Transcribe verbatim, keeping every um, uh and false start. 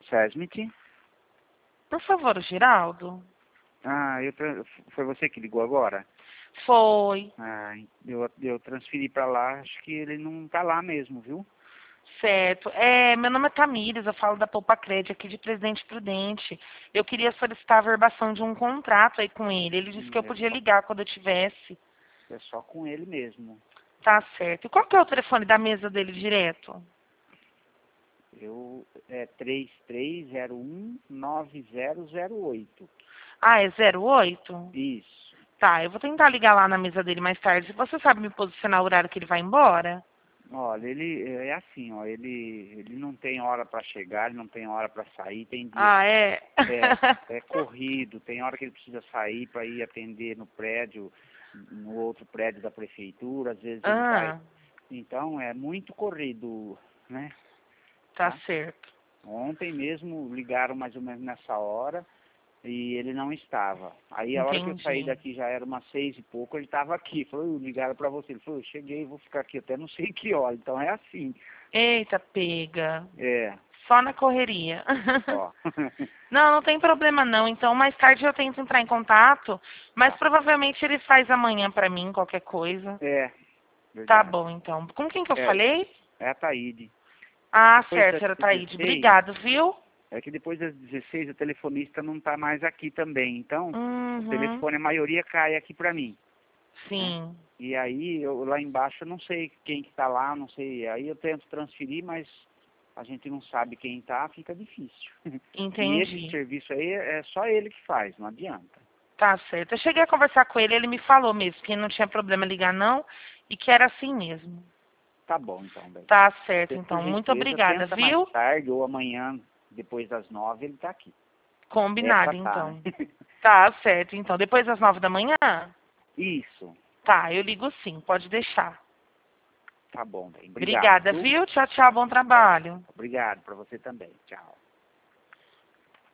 Sesmit. Por favor, o Geraldo. Ah, eu tra- foi você que ligou agora? Foi. Ah, eu, eu transferi pra lá, acho que ele não tá lá mesmo, viu? Certo. É, meu nome é Tamires, eu falo da Poupa Crédito aqui de Presidente Prudente. Eu queria solicitar a verbação de um contrato aí com ele. Ele disse Hum, que eu É podia só, ligar quando eu tivesse. é só com ele mesmo. Tá certo. E qual que é o telefone da mesa dele direto? Eu, é três três zero um nove zero zero oito. Ah, é zero oito? Isso. Tá, eu vou tentar ligar lá na mesa dele mais tarde. Você sabe me posicionar o horário que ele vai embora? Olha, ele é assim, ó, ele, ele não tem hora para chegar, ele não tem hora para sair, tem dias Ah, é? é, é corrido, tem hora que ele precisa sair para ir atender no prédio, no outro prédio da prefeitura, às vezes ele vai. Ah, Então é muito corrido, né? tá Tá? certo. Ontem mesmo ligaram mais ou menos nessa hora e ele não estava. Aí a hora que eu saí Entendi. daqui já era umas seis e pouco, ele estava aqui. Falou, ligaram para você. Ele falou, eu cheguei, vou ficar aqui até não sei que hora. Então é assim. Eita, pega. É, Só na correria. ó. Não, não tem problema não. Então, mais tarde eu tento entrar em contato, mas Tá. provavelmente ele faz amanhã pra mim, qualquer coisa. É, Tá verdade. bom, então. Com quem que eu É, falei? é a Taíde. Ah, Depois certo, das senhora Taíde. dezesseis, Obrigado, viu? é que depois das dezesseis o telefonista não está mais aqui também. Então, o Uhum. telefone, a maioria cai aqui para mim, né? Sim, E aí, eu, lá embaixo, eu não sei quem que tá lá, não sei. Aí eu tento transferir, mas a gente não sabe quem tá, fica difícil. E esse entendi. serviço aí é só ele que faz, não adianta. Tá certo. Eu cheguei a conversar com ele, ele me falou mesmo que não tinha problema ligar não e que era assim mesmo. Tá bom, então, bem. Tá certo, Você, por então. Muito gentileza, obrigada, tenta mais viu? tarde ou amanhã, depois das nove, ele tá aqui. É pra Combinado, tá, né? então. Tá certo, então. Depois das nove da manhã? Isso. Tá, eu ligo sim, pode deixar. Tá bom, bem. Obrigado, Obrigada, viu? viu? Tchau, tchau, bom Tchau, trabalho. tchau. Obrigado para você também. Tchau.